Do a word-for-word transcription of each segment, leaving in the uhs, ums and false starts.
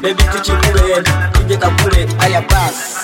baby tuchikule tuje kakule aya basi.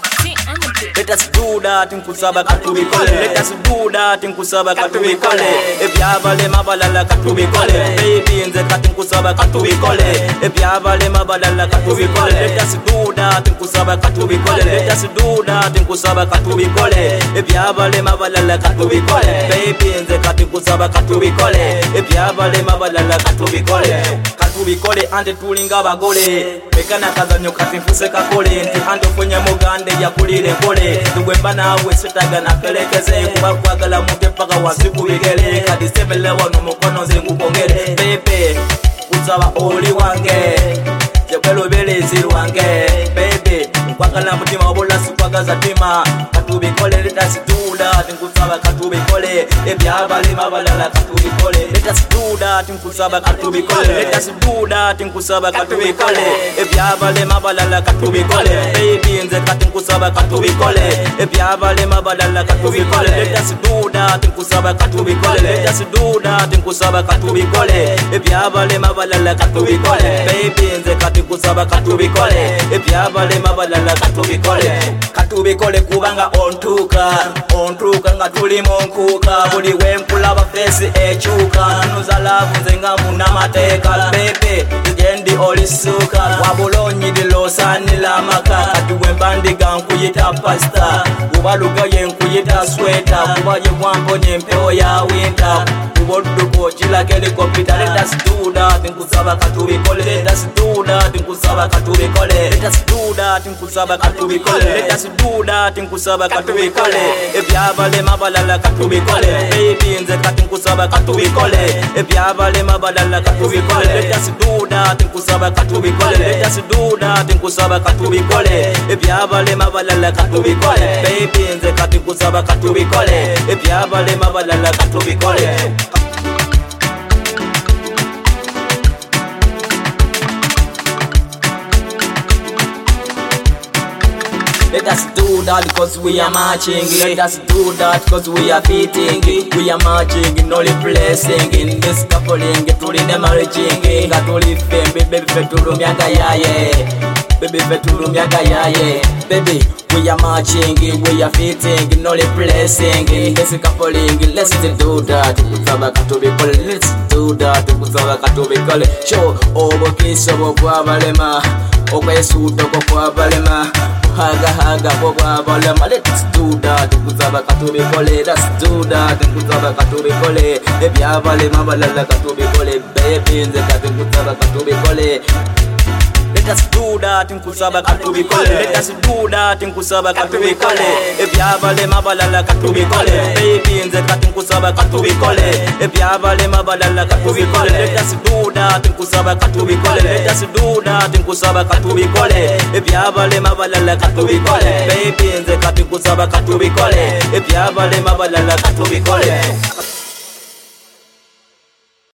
Let us do that nkusaba katubikole. Let us do that nkusaba katubikole. Ebyabale mabalala katubikole. Baby nze kati nkusaba katubikole. Ebyabale mabalala katubikole. Let us do that nkusaba katubikole. Let us do that nkusaba katubikole. Ebyabale mabalala katubikole. Baby nze kati nkusaba katubikole. Ebyabale mabalala katubikole. Katubikole ante tulinga bagole. Mekana kazanyo kati nfuse kakole. Nti ando kwenye mugande ya kulire kole. Tugwemba nawe setaga na pelekeze. Kuba kwagala mute paka wasiku bigele. Kadi sebele wano mukono zengu kongele. Bebe uzaba oli wange Jepelo bele ziru wange. Bebe kwagala mutima wabola sikwagaza tima. Katubikole let us do that nkusaba katubikole. Ebyabale mabalala katubikole. Let us do that nkusaba katubikole. Let us do that nkusaba katubikole. Ebyabale mabalala katubikole. Baby nze kati nkusaba katubikole. Ebyabale mabalala katubikole. Let us do that nkusaba katubikole. Let us do that nkusaba katubikole. Ebyabale mabalala katubikole. Baby nze kati nkusaba katubikole. Ebyabale mabalala katubikole. Katubikole kubanga ontuka ontuka nga tuli monkuka. Buli wenkulaba fesi echuka. Nuza lavu nze nga munamateeka. Bebe gendi olisuka. Wabulonyi dilosanila maka. Kati wembandiga nkuyita pasta. Kubaluga ye nkuyita sweta. Kuba ye wamponye mpeo ya winter. Kuboduko chila helicopter. Let us do that nkusaba katubikole. Let us do that nkusaba katubikole. Let us do that nkusaba katubikole. Let us do that nkusaba katubikole. Ebyabale mabalala katubikole. Baby nze kati nkusaba katubikole. Ebyabale mabalala katubikole. Let us do that nkusaba katubikole. Let us do that nkusaba katubikole. Ebyabale mabalala katubikole. Baby nze kati nkusaba katubikole. Ebyabale mabalala katubikole. Let us do that because we are marching. Let us do that because we are fitting. We are marching, no replacing. In this coupling, tuli ne marching. Katuli fembe, baby fetulu miaka yaye. Baby fetulu miaka yaye. Baby, we are marching, we are fitting, no replacing. In this coupling, let's do that. Kusaba katubikole, let's do that. Kusaba katubikole. Show over kiss over kwabalema. Okay, suit over kwabalema. Haga haga kwa balema. Let's do that nkusaba katubikole. Let's do that nkusaba katubikole. Ebyabale mabalala katubikole. Baby nze kati nkusaba katubikole. Let us do that nkusaba katubikole. Let us do that nkusaba katubikole. Ebyabale mabalala katubikole. Baby nze kati nkusaba katubikole. Ebyabale mabalala katubikole. Let us do that nkusaba katubikole. Let us do that nkusaba katubikole. Ebyabale mabalala katubikole. Baby nze kati nkusaba katubikole. Ebyabale mabalala katubikole.